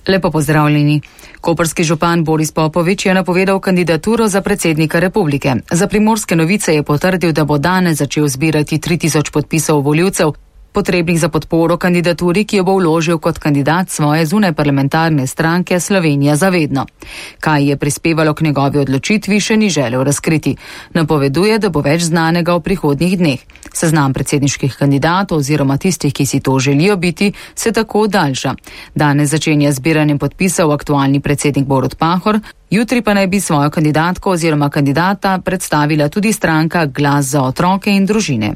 Lepo pozdravljeni. Koprski župan Boris Popovič je napovedal kandidaturo za predsednika republike. Za Primorske novice je potrdil, da bo danes začel zbirati 3000 podpisov volivcev, potrebnih za podporo kandidaturi, ki jo bo vložil kot kandidat svoje zunajparlamentarne stranke Slovenija za vedno. Kaj je prispevalo k njegovi odločitvi, še ni želel razkriti. Napoveduje, da bo več znanega v prihodnjih dneh. Seznam predsedniških kandidatov oziroma tistih, ki si to želijo biti, se tako daljša. Danes začenja zbiranjem podpisov aktualni predsednik Borut Pahor, jutri pa naj bi svojo kandidatko oziroma kandidata predstavila tudi stranka Glas za otroke in družine.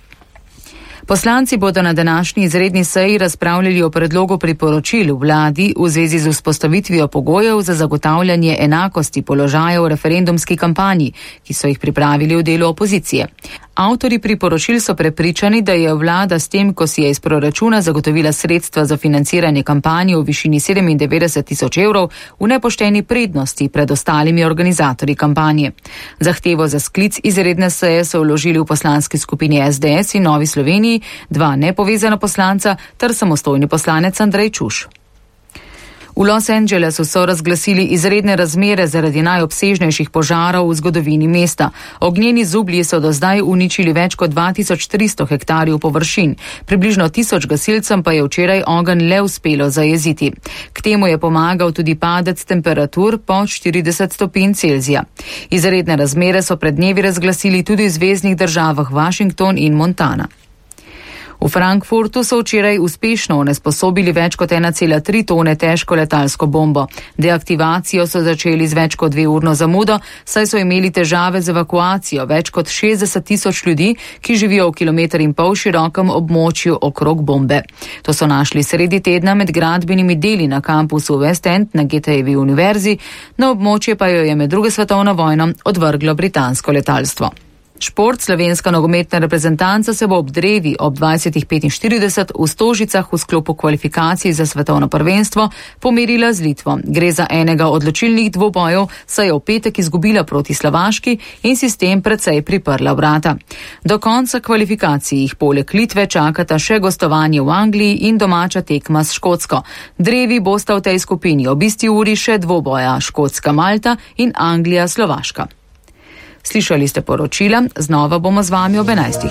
Poslanci bodo na današnji izredni seji razpravljali o predlogu priporočil vladi v zvezi z vzpostavitvijo pogojev za zagotavljanje enakosti položajev v referendumski kampanji, ki so jih pripravili v delu opozicije. Avtorji priporočil so prepričani, da je vlada s tem, ko si je iz proračuna zagotovila sredstva za financiranje kampanje v višini 97 000 evrov, v nepošteni prednosti pred ostalimi organizatorji kampanje. Zahtevo za sklic izredne seje so vložili v poslanski skupini SDS in Novi Sloveniji, 2 nepovezana poslanca ter samostojni poslanec Andrej Čuš. V Los Angelesu so razglasili izredne razmere zaradi najobsežnejših požarov v zgodovini mesta. Ognjeni zublji so do zdaj uničili več kot 2300 hektarjev površin. Približno 1000 gasilcem pa je včeraj ogenj le uspelo zajeziti. K temu je pomagal tudi padec temperatur pod 40 stopinj Celzija. Izredne razmere so pred dnevi razglasili tudi v zveznih državah Washington in Montana. V Frankfurtu so včeraj uspešno onesposobili več kot 1,3 tone težko letalsko bombo. Deaktivacijo so začeli z več kot 2-urno zamudo, saj so imeli težave z evakuacijo več kot 60 000 ljudi, ki živijo v 1,5 km širokem območju okrog bombe. To so našli sredi tedna med gradbenimi deli na kampusu West End na GTAV univerzi, na območje pa jo je med 2. svetovno vojno odvrglo britansko letalstvo. Šport, slovenska nogometna reprezentanca se bo ob drevi ob 20:45 v Stožicah v sklopu kvalifikacij za svetovno prvenstvo pomerila z Litvo. Gre za enega odločilnih dvobojev, saj je v petek izgubila proti Slovaški in si s tem precej priprla vrata. Do konca kvalifikacij jih poleg Litve čakata še gostovanje v Angliji in domača tekma s Škotsko. Drevi bosta v tej skupini ob isti uri še dvoboja Škotska-Malta in Anglija-Slovaška. Slišali ste poročila, znova bomo z vami ob 11.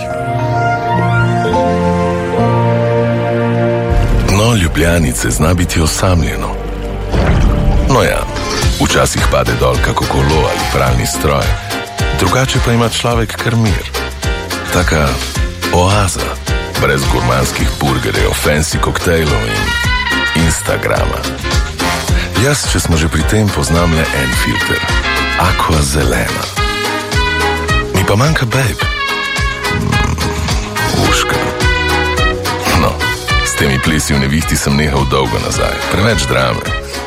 Dno Ljubljanice zna biti osamljeno. No ja, včasih pade dol kako kolo ali pralni stroj, drugače pa ima človek kar mir. Taka oaza, brez gurmanskih burgerjev, fancy koktejlov in Instagrama. Jaz, če smo že pri tem, poznam le en filter. Aqua zelena. Mi pa manjka babe. Uška. No, s temi plesi v nevihti sem nehal dolgo nazaj. Preveč drame.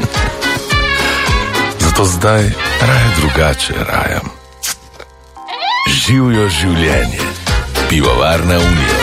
Zato zdaj raje drugače rajam. Živjo življenje. Pivovarna Union.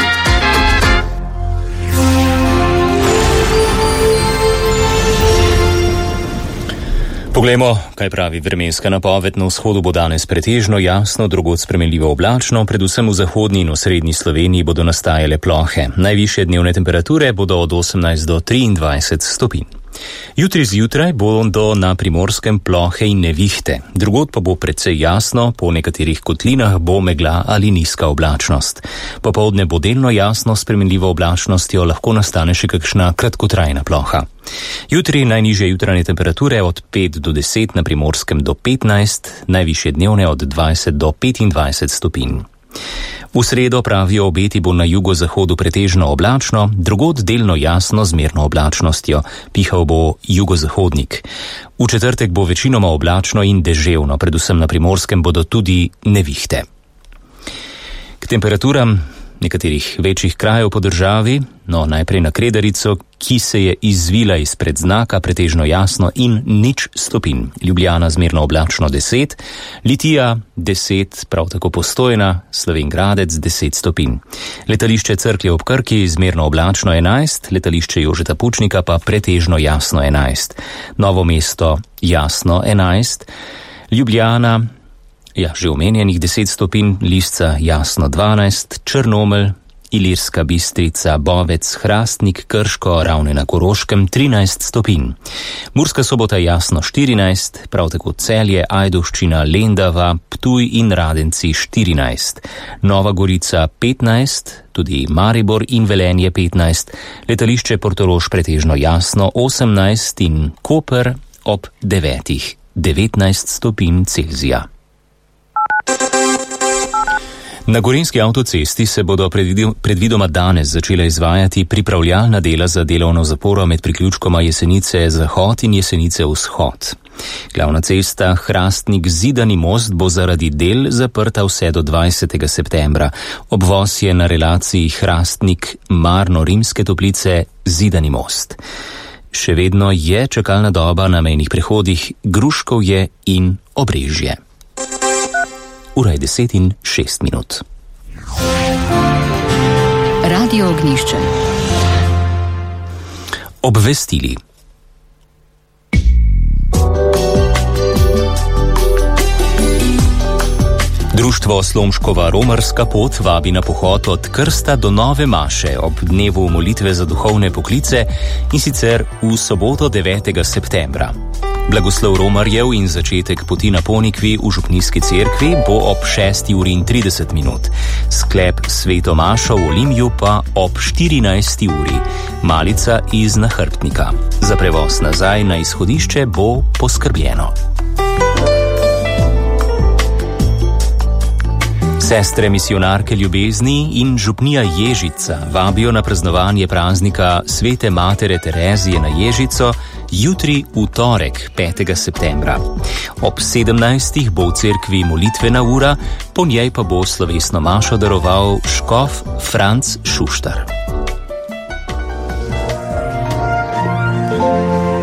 Poglejmo, kaj pravi vremenska napoved. Na vzhodu bo danes pretežno jasno, drugod spremenljivo oblačno, predvsem v zahodni in osrednji Sloveniji bodo nastajale plohe. Najvišje dnevne temperature bodo od 18 do 23 stopinj. Jutri zjutraj bodo na Primorskem plohe in nevihte, drugod pa bo precej jasno, po nekaterih kotlinah bo megla ali nizka oblačnost. Popoldne bo delno jasno, s spremenljivo oblačnostjo lahko nastane še kakšna kratkotrajna ploha. Jutri najnižje jutranje temperature od 5 do 10, na Primorskem do 15, najvišje dnevne od 20 do 25 stopinj. V sredo, pravijo obeti, bo na jugozahodu pretežno oblačno, drugod delno jasno z merno oblačnostjo, pihal bo jugozahodnik. V četrtek bo večinoma oblačno in deževno, predvsem na Primorskem bodo tudi nevihte. K temperaturam nekaterih večjih krajev po državi, no najprej na Kredarico, ki se je izvila izpred znaka, pretežno jasno in 0 stopinj. Ljubljana zmerno oblačno 10, Litija 10, prav tako Postojna, Slovenj Gradec 10 stopinj. Letališče Cerklje ob Krki zmerno oblačno 11, letališče Jožeta Pučnika pa pretežno jasno 11. Novo mesto jasno 11, Ljubljana, že omenjenih 10 stopinj, Lisca jasno 12, Črnomelj Ilirska Bistrica, Bovec, Hrastnik, Krško, Ravne na Koroškem 13 stopinj. Murska Sobota jasno 14, prav tako Celje, Ajdovščina, Lendava, Ptuj in Radenci 14. Nova Gorica 15, tudi Maribor in Velenje 15, letališče Portorož pretežno jasno 18 in Koper ob 9, 19 stopinj Celzija. Na Gorenjski avtocesti se bodo predvidoma danes začela izvajati pripravljalna dela za delovno zaporo med priključkoma Jesenice-Zahod in Jesenice-Vzhod. Glavna cesta Hrastnik-Zidani most bo zaradi del zaprta vse do 20. septembra. Obvoz je na relaciji Hrastnik-Marno-Rimske Toplice Zidani most. Še vedno je čakalna doba na mejnih prehodih Gruškovje in Obrežje. Ura je 10:06. Radio Ognjišče. Obvestili. Društvo Slomškova romarska pot vabi na pohod od krsta do nove maše ob dnevu molitve za duhovne poklice, in sicer v soboto 9. septembra. Blagoslov romarjev in začetek poti na Ponikvi v župnijski cerkvi bo ob 6:30. Sklep sveto mašo v Olimju pa ob 14. uri. Malica iz Nahrbtnika. Za prevoz nazaj na izhodišče bo poskrbljeno. Sestre misijonarke ljubezni in župnija Ježica vabijo na praznovanje praznika Svete Matere Terezije na Ježico jutri v torek 5. septembra. Ob 17. bo v cerkvi molitvena ura, po njej pa bo slovesno mašo daroval škof Franc Šuštar.